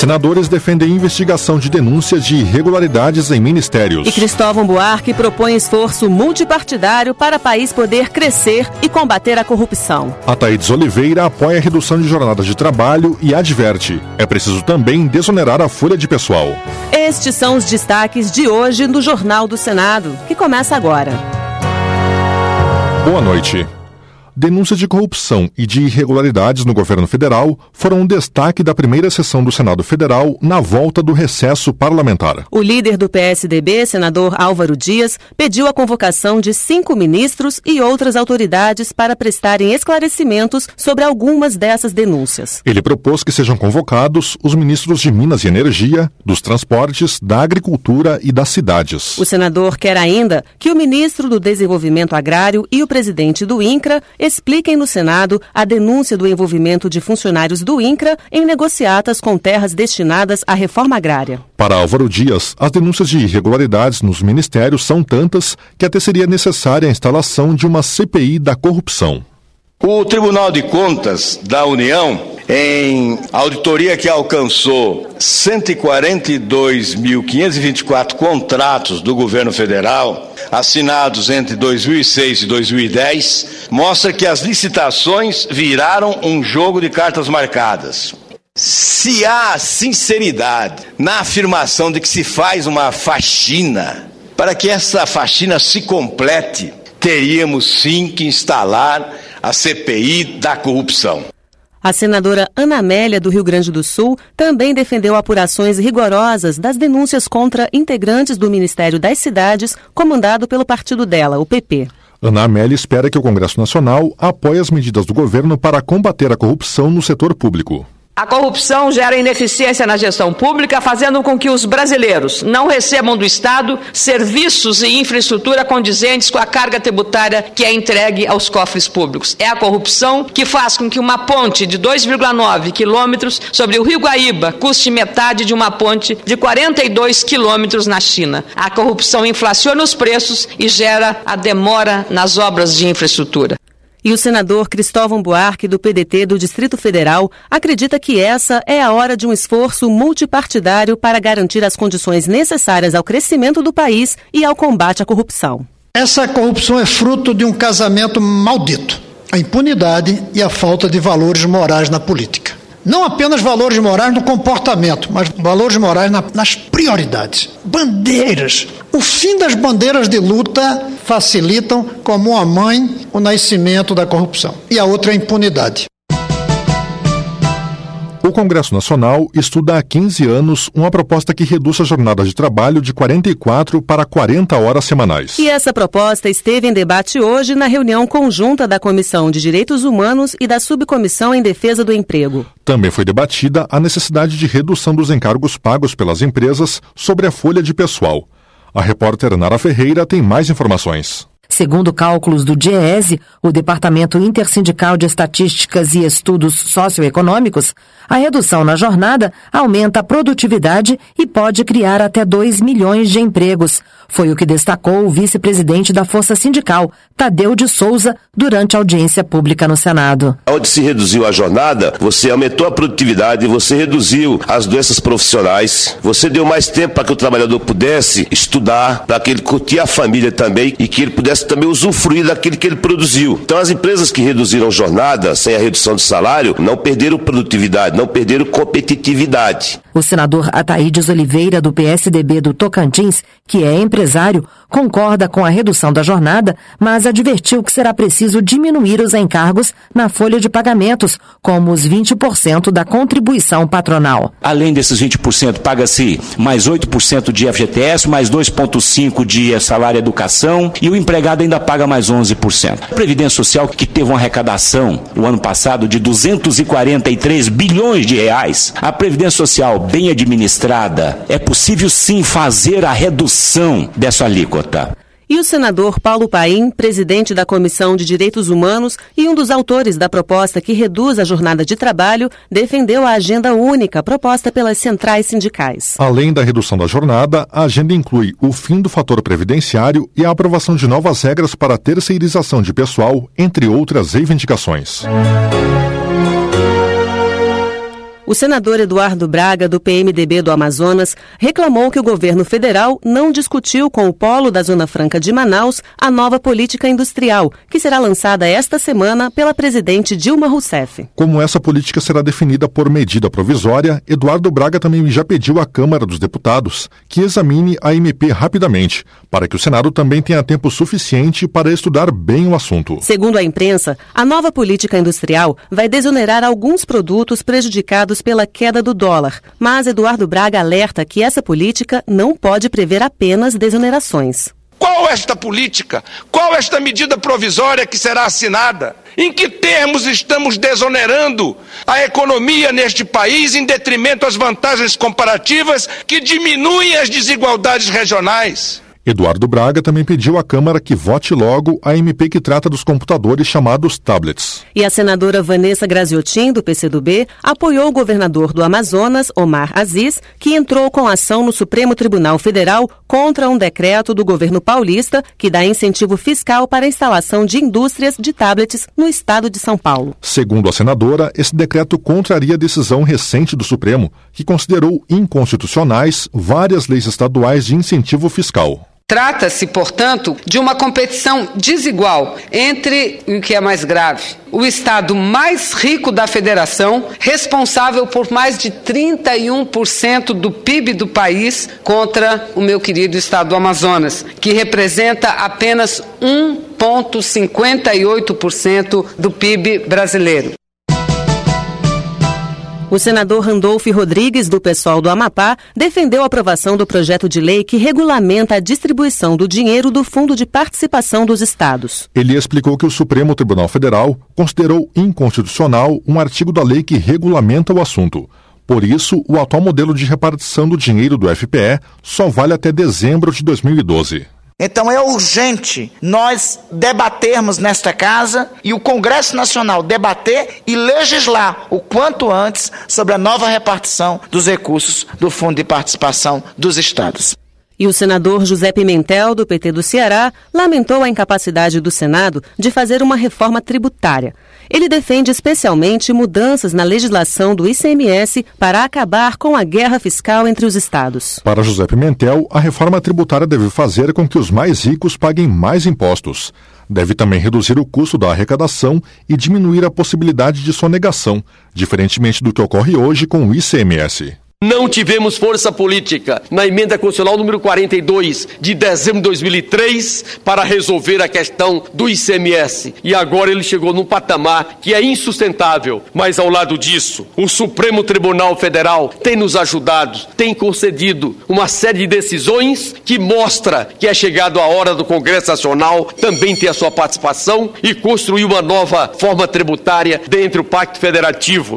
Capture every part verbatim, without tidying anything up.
Senadores defendem investigação de denúncias de irregularidades em ministérios. E Cristóvão Buarque propõe esforço multipartidário para o país poder crescer e combater a corrupção. Ataídes Oliveira apoia a redução de jornadas de trabalho e adverte: é preciso também desonerar a folha de pessoal. Estes são os destaques de hoje no Jornal do Senado, que começa agora. Boa noite. Denúncias de corrupção e de irregularidades no governo federal foram um destaque da primeira sessão do Senado Federal na volta do recesso parlamentar. O líder do P S D B, senador Álvaro Dias, pediu a convocação de cinco ministros e outras autoridades para prestarem esclarecimentos sobre algumas dessas denúncias. Ele propôs que sejam convocados os ministros de Minas e Energia, dos Transportes, da Agricultura e das Cidades. O senador quer ainda que o ministro do Desenvolvimento Agrário e o presidente do INCRA expliquem no Senado a denúncia do envolvimento de funcionários do INCRA em negociatas com terras destinadas à reforma agrária. Para Álvaro Dias, as denúncias de irregularidades nos ministérios são tantas que até seria necessária a instalação de uma C P I da corrupção. O Tribunal de Contas da União, em auditoria que alcançou cento e quarenta e dois mil quinhentos e vinte e quatro contratos do governo federal, assinados entre dois mil e seis e dois mil e dez, mostra que as licitações viraram um jogo de cartas marcadas. Se há sinceridade na afirmação de que se faz uma faxina, para que essa faxina se complete, teríamos sim que instalar a C P I da corrupção. A senadora Ana Amélia, do Rio Grande do Sul, também defendeu apurações rigorosas das denúncias contra integrantes do Ministério das Cidades, comandado pelo partido dela, o P P. Ana Amélia espera que o Congresso Nacional apoie as medidas do governo para combater a corrupção no setor público. A corrupção gera ineficiência na gestão pública, fazendo com que os brasileiros não recebam do Estado serviços e infraestrutura condizentes com a carga tributária que é entregue aos cofres públicos. É a corrupção que faz com que uma ponte de dois vírgula nove quilômetros sobre o Rio Guaíba custe metade de uma ponte de quarenta e dois quilômetros na China. A corrupção inflaciona os preços e gera a demora nas obras de infraestrutura. E o senador Cristóvão Buarque, do P D T do Distrito Federal, acredita que essa é a hora de um esforço multipartidário para garantir as condições necessárias ao crescimento do país e ao combate à corrupção. Essa corrupção é fruto de um casamento maldito, a impunidade e a falta de valores morais na política. Não apenas valores morais no comportamento, mas valores morais na, nas prioridades. Bandeiras. O fim das bandeiras de luta facilitam, como a mãe, o nascimento da corrupção. E a outra é a impunidade. O Congresso Nacional estuda há quinze anos uma proposta que reduz a jornada de trabalho de quarenta e quatro para quarenta horas semanais. E essa proposta esteve em debate hoje na reunião conjunta da Comissão de Direitos Humanos e da Subcomissão em Defesa do Emprego. Também foi debatida a necessidade de redução dos encargos pagos pelas empresas sobre a folha de pessoal. A repórter Nara Ferreira tem mais informações. Segundo cálculos do DIEESE, o Departamento Intersindical de Estatísticas e Estudos Socioeconômicos, a redução na jornada aumenta a produtividade e pode criar até dois milhões de empregos. Foi o que destacou o vice-presidente da Força Sindical, Tadeu de Souza, durante a audiência pública no Senado. Onde se reduziu a jornada, você aumentou a produtividade, você reduziu as doenças profissionais, você deu mais tempo para que o trabalhador pudesse estudar, para que ele curtir a família também e que ele pudesse também usufruir daquilo que ele produziu. Então as empresas que reduziram jornada sem a redução de salário não perderam produtividade, não perderam competitividade. O senador Ataídes Oliveira, do P S D B do Tocantins, que é empresário, concorda com a redução da jornada, mas advertiu que será preciso diminuir os encargos na folha de pagamentos, como os vinte por cento da contribuição patronal. Além desses vinte por cento, paga-se mais oito por cento de F G T S, mais dois vírgula cinco por cento de salário educação e o empregado ainda paga mais onze por cento. A Previdência Social, que teve uma arrecadação o ano passado de duzentos e quarenta e três bilhões de reais, a Previdência Social bem administrada, é possível sim fazer a redução dessa alíquota. E o senador Paulo Paim, presidente da Comissão de Direitos Humanos e um dos autores da proposta que reduz a jornada de trabalho, defendeu a agenda única proposta pelas centrais sindicais. Além da redução da jornada, a agenda inclui o fim do fator previdenciário e a aprovação de novas regras para a terceirização de pessoal, entre outras reivindicações. O senador Eduardo Braga, do P M D B do Amazonas, reclamou que o governo federal não discutiu com o polo da Zona Franca de Manaus a nova política industrial, que será lançada esta semana pela presidente Dilma Rousseff. Como essa política será definida por medida provisória, Eduardo Braga também já pediu à Câmara dos Deputados que examine a M P rapidamente, para que o Senado também tenha tempo suficiente para estudar bem o assunto. Segundo a imprensa, a nova política industrial vai desonerar alguns produtos prejudicados pela queda do dólar, mas Eduardo Braga alerta que essa política não pode prever apenas desonerações. Qual esta política? Qual esta medida provisória que será assinada? Em que termos estamos desonerando a economia neste país em detrimento às vantagens comparativas que diminuem as desigualdades regionais? Eduardo Braga também pediu à Câmara que vote logo a M P que trata dos computadores chamados tablets. E a senadora Vanessa Graziotin, do P C do B, apoiou o governador do Amazonas, Omar Aziz, que entrou com ação no Supremo Tribunal Federal contra um decreto do governo paulista que dá incentivo fiscal para a instalação de indústrias de tablets no estado de São Paulo. Segundo a senadora, esse decreto contraria a decisão recente do Supremo, que considerou inconstitucionais várias leis estaduais de incentivo fiscal. Trata-se, portanto, de uma competição desigual entre, o que é mais grave, o estado mais rico da federação, responsável por mais de trinta e um por cento do P I B do país, contra o meu querido estado do Amazonas, que representa apenas um vírgula cinquenta e oito por cento do P I B brasileiro. O senador Randolfo Rodrigues, do PSOL do Amapá, defendeu a aprovação do projeto de lei que regulamenta a distribuição do dinheiro do Fundo de Participação dos Estados. Ele explicou que o Supremo Tribunal Federal considerou inconstitucional um artigo da lei que regulamenta o assunto. Por isso, o atual modelo de repartição do dinheiro do F P E só vale até dezembro de dois mil e doze. Então é urgente nós debatermos nesta casa e o Congresso Nacional debater e legislar o quanto antes sobre a nova repartição dos recursos do Fundo de Participação dos Estados. E o senador José Pimentel, do P T do Ceará, lamentou a incapacidade do Senado de fazer uma reforma tributária. Ele defende especialmente mudanças na legislação do I C M S para acabar com a guerra fiscal entre os estados. Para José Pimentel, a reforma tributária deve fazer com que os mais ricos paguem mais impostos. Deve também reduzir o custo da arrecadação e diminuir a possibilidade de sonegação, diferentemente do que ocorre hoje com o I C M S. Não tivemos força política na emenda constitucional número quarenta e dois de dezembro de dois mil e três para resolver a questão do I C M S. E agora ele chegou num patamar que é insustentável. Mas ao lado disso, o Supremo Tribunal Federal tem nos ajudado, tem concedido uma série de decisões que mostra que é chegado a hora do Congresso Nacional também ter a sua participação e construir uma nova forma tributária dentro do Pacto Federativo.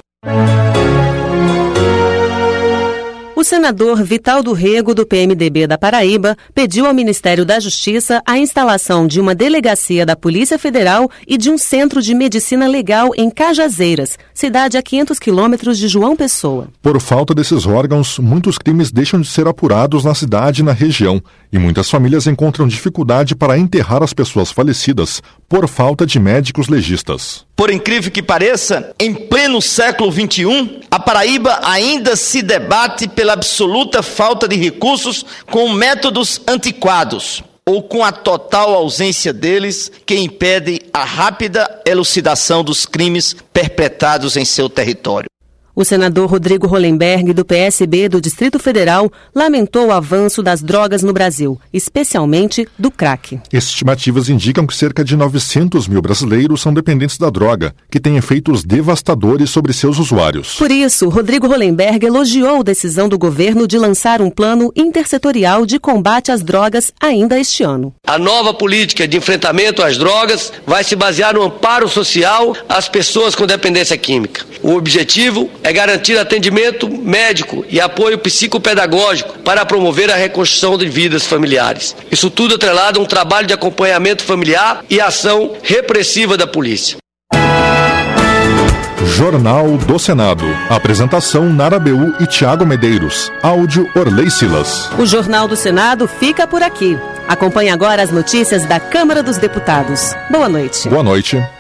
O senador Vital do Rego, do P M D B da Paraíba, pediu ao Ministério da Justiça a instalação de uma delegacia da Polícia Federal e de um centro de medicina legal em Cajazeiras, cidade a quinhentos quilômetros de João Pessoa. Por falta desses órgãos, muitos crimes deixam de ser apurados na cidade e na região, e muitas famílias encontram dificuldade para enterrar as pessoas falecidas por falta de médicos legistas. Por incrível que pareça, em pleno século vinte e um, a Paraíba ainda se debate pela absoluta falta de recursos com métodos antiquados, ou com a total ausência deles, que impede a rápida elucidação dos crimes perpetrados em seu território. O senador Rodrigo Hollenberg, do P S B do Distrito Federal, lamentou o avanço das drogas no Brasil, especialmente do crack. Estimativas indicam que cerca de novecentos mil brasileiros são dependentes da droga, que tem efeitos devastadores sobre seus usuários. Por isso, Rodrigo Hollenberg elogiou a decisão do governo de lançar um plano intersetorial de combate às drogas ainda este ano. A nova política de enfrentamento às drogas vai se basear no amparo social às pessoas com dependência química. O objetivo é garantir atendimento médico e apoio psicopedagógico para promover a reconstrução de vidas familiares. Isso tudo atrelado a um trabalho de acompanhamento familiar e ação repressiva da polícia. Jornal do Senado. Apresentação Nara Beu e Tiago Medeiros. Áudio Orley Silas. O Jornal do Senado fica por aqui. Acompanhe agora as notícias da Câmara dos Deputados. Boa noite. Boa noite.